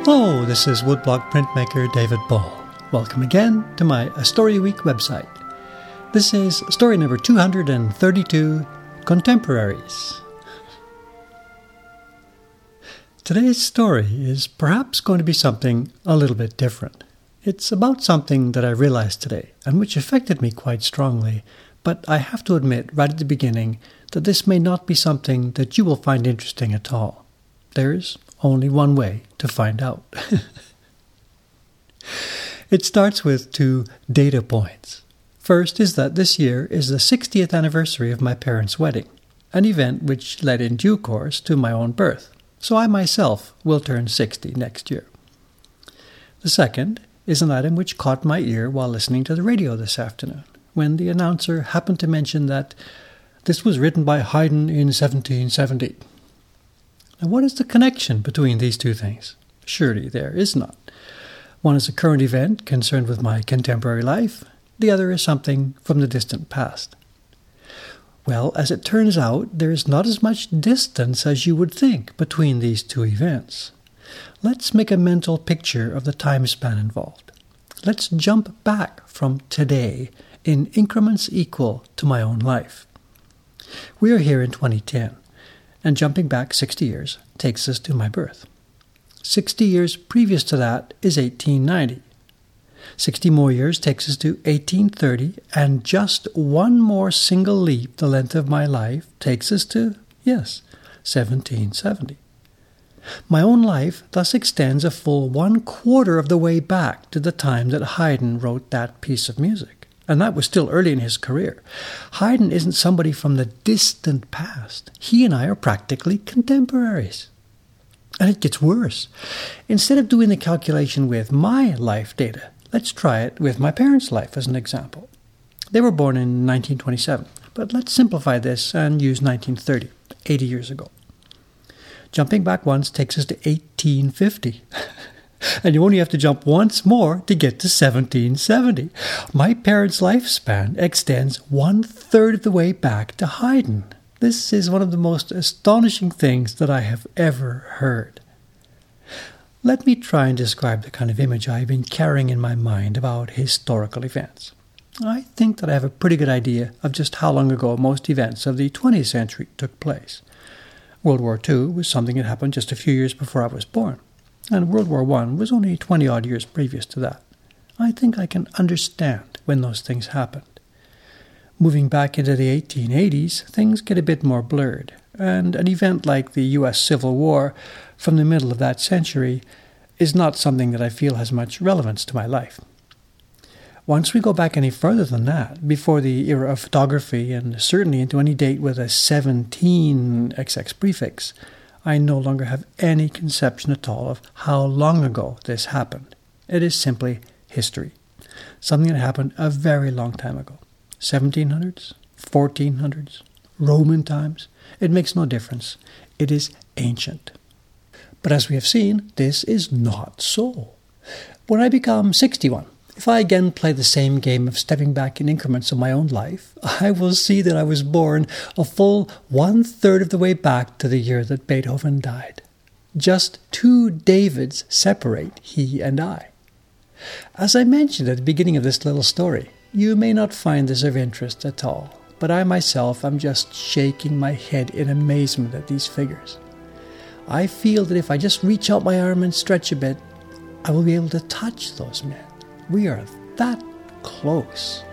Hello, this is woodblock printmaker David Ball. Welcome again to my A Story Week website. This is story number 232, Contemporaries. Today's story is perhaps going to be something a little bit different. It's about something that I realized today and which affected me quite strongly, but I have to admit right at the beginning that this may not be something that you will find interesting at all. There's only one way to find out. It starts with 2 data points. First is that this year is the 60th anniversary of my parents' wedding, an event which led in due course to my own birth, so I myself will turn 60 next year. The second is an item which caught my ear while listening to the radio this afternoon, when the announcer happened to mention that this was written by Haydn in 1770. Now, what is the connection between these 2 things? Surely there is not. One is a current event concerned with my contemporary life. The other is something from the distant past. Well, as it turns out, there is not as much distance as you would think between these 2 events. Let's make a mental picture of the time span involved. Let's jump back from today in increments equal to my own life. We are here in 2010. And jumping back 60 years takes us to my birth. 60 years previous to that is 1890. 60 more years takes us to 1830, and just one more single leap the length of my life takes us to, 1770. My own life thus extends a full 1/4 of the way back to the time that Haydn wrote that piece of music. And that was still early in his career. Haydn isn't somebody from the distant past. He and I are practically contemporaries. And it gets worse. Instead of doing the calculation with my life data, let's try it with my parents' life as an example. They were born in 1927, but let's simplify this and use 1930, 80 years ago. Jumping back once takes us to 1850. And you only have to jump once more to get to 1770. My parents' lifespan extends 1/3 of the way back to Haydn. This is one of the most astonishing things that I have ever heard. Let me try and describe the kind of image I've been carrying in my mind about historical events. I think that I have a pretty good idea of just how long ago most events of the 20th century took place. World War II was something that happened just a few years before I was born. And World War I was only 20-odd years previous to that. I think I can understand when those things happened. Moving back into the 1880s, things get a bit more blurred, and an event like the U.S. Civil War from the middle of that century is not something that I feel has much relevance to my life. Once we go back any further than that, before the era of photography, and certainly into any date with a 17XX prefix, I no longer have any conception at all of how long ago this happened. It is simply history. Something that happened a very long time ago. 1700s, 1400s, Roman times. It makes no difference. It is ancient. But as we have seen, this is not so. When I become 61, if I again play the same game of stepping back in increments of my own life, I will see that I was born a full 1/3 of the way back to the year that Beethoven died. Just 2 Davids separate he and I. As I mentioned at the beginning of this little story, you may not find this of interest at all, but I myself am just shaking my head in amazement at these figures. I feel that if I just reach out my arm and stretch a bit, I will be able to touch those men. We are that close.